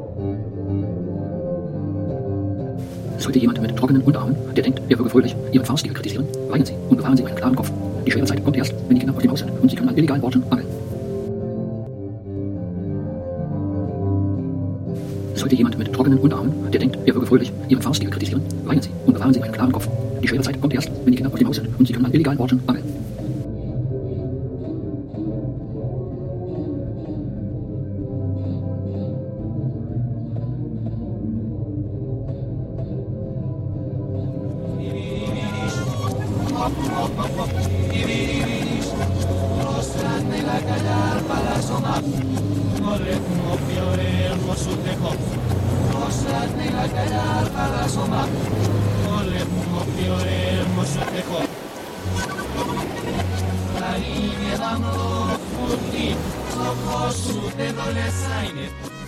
Sollte jemand mit trockenen Unterarmen, der denkt, er würde fröhlich, Ihren Fahrstil kritisieren, weinen Sie und bewahren Sie einen klaren Kopf. Die schwere Zeit kommt erst, wenn die Kinder auf dem Haus sind und Sie können an illegalen Orten angeln. Sollte jemand mit trockenen Unterarmen, der denkt, er würde fröhlich, Ihren Fahrstil kritisieren, weinen Sie und bewahren Sie einen klaren Kopf. Die schwere Zeit kommt erst, wenn die Kinder auf dem Haus sind und Sie können an illegalen Orten angeln. La linea d'amore, ojos, su dedo le zaine.